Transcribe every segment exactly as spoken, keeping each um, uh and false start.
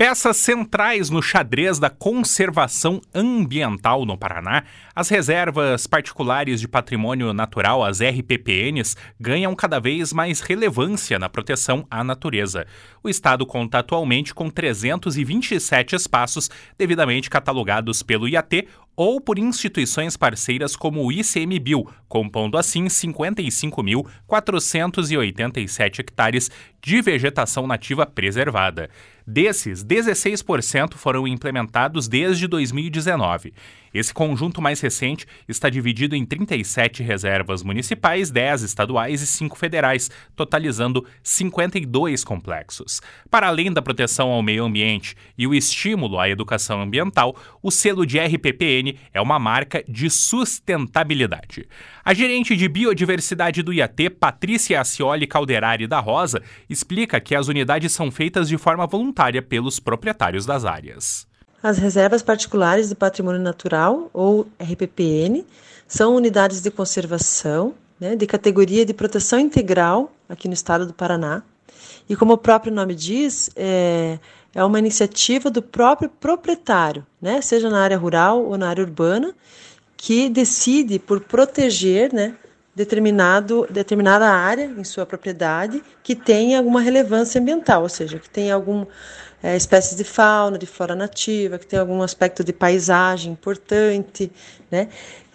Peças centrais no xadrez da conservação ambiental no Paraná, as reservas particulares de patrimônio natural, as R P P Ns, ganham cada vez mais relevância na proteção à natureza. O estado conta atualmente com trezentos e vinte e sete espaços devidamente catalogados pelo I A T ou por instituições parceiras como o I C M B I L, compondo assim cinquenta e cinco mil quatrocentos e oitenta e sete hectares de vegetação nativa preservada. Desses, dezesseis por cento foram implementados desde dois mil e dezenove. Esse conjunto mais recente está dividido em trinta e sete reservas municipais, dez estaduais e cinco federais, totalizando cinquenta e dois complexos. Para além da proteção ao meio ambiente e o estímulo à educação ambiental, o selo de R P P N é uma marca de sustentabilidade. A gerente de biodiversidade do I A T, Patrícia Ascioli Calderari da Rosa, explica que as unidades são feitas de forma voluntária pelos proprietários das áreas. As reservas particulares de patrimônio natural, ou R P P N, são unidades de conservação, né, de categoria de proteção integral aqui no estado do Paraná. E como o próprio nome diz, é, é uma iniciativa do próprio proprietário, né, seja na área rural ou na área urbana, que decide por proteger, né, determinado, determinada área em sua propriedade que tenha alguma relevância ambiental, ou seja, que tenha alguma é, espécie de fauna, de flora nativa, que tenha algum aspecto de paisagem importante, né?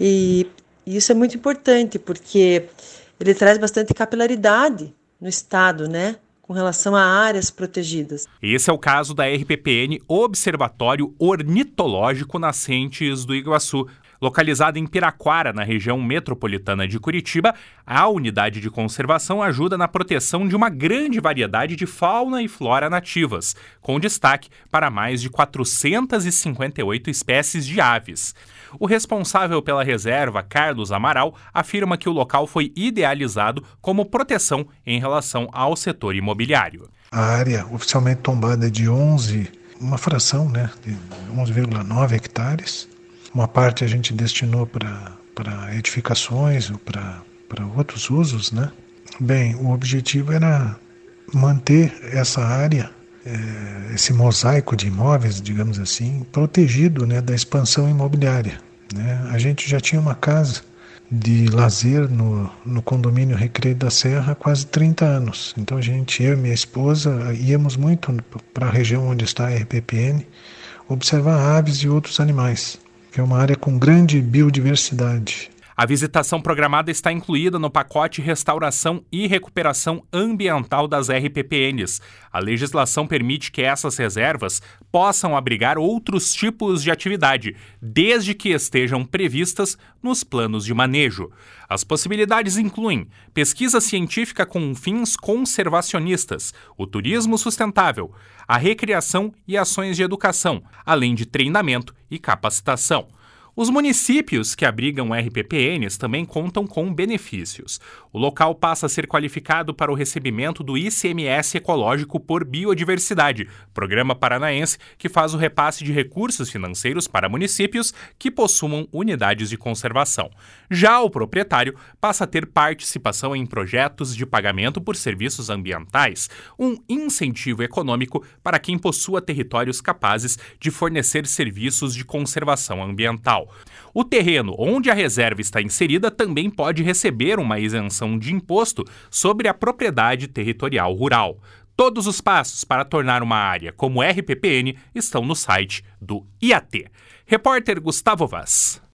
E, e isso é muito importante porque ele traz bastante capilaridade no estado, né, com relação a áreas protegidas. Esse é o caso da R P P N Observatório Ornitológico Nascentes do Iguaçu. Localizada em Piraquara, na região metropolitana de Curitiba, a unidade de conservação ajuda na proteção de uma grande variedade de fauna e flora nativas, com destaque para mais de quatrocentas e cinquenta e oito espécies de aves. O responsável pela reserva, Carlos Amaral, afirma que o local foi idealizado como proteção em relação ao setor imobiliário. A área oficialmente tombada é de onze, uma fração, né, de onze vírgula nove hectares. Uma parte a gente destinou para edificações ou para outros usos, né? Bem, o objetivo era manter essa área, é, esse mosaico de imóveis, digamos assim, protegido, né, da expansão imobiliária, né? A gente já tinha uma casa de lazer no, no condomínio Recreio da Serra há quase trinta anos. Então a gente, eu e minha esposa, íamos muito para a região onde está a R P P N, observar aves e outros animais, que é uma área com grande biodiversidade. A visitação programada está incluída no pacote Restauração e Recuperação Ambiental das R P P Ns. A legislação permite que essas reservas possam abrigar outros tipos de atividade, desde que estejam previstas nos planos de manejo. As possibilidades incluem pesquisa científica com fins conservacionistas, o turismo sustentável, a recreação e ações de educação, além de treinamento e capacitação. Os municípios que abrigam R P P Ns também contam com benefícios. O local passa a ser qualificado para o recebimento do I C M S Ecológico por Biodiversidade, programa paranaense que faz o repasse de recursos financeiros para municípios que possuam unidades de conservação. Já o proprietário passa a ter participação em projetos de pagamento por serviços ambientais, um incentivo econômico para quem possua territórios capazes de fornecer serviços de conservação ambiental. O terreno onde a reserva está inserida também pode receber uma isenção de imposto sobre a propriedade territorial rural. Todos os passos para tornar uma área como R P P N estão no site do I A T. Repórter Gustavo Vaz.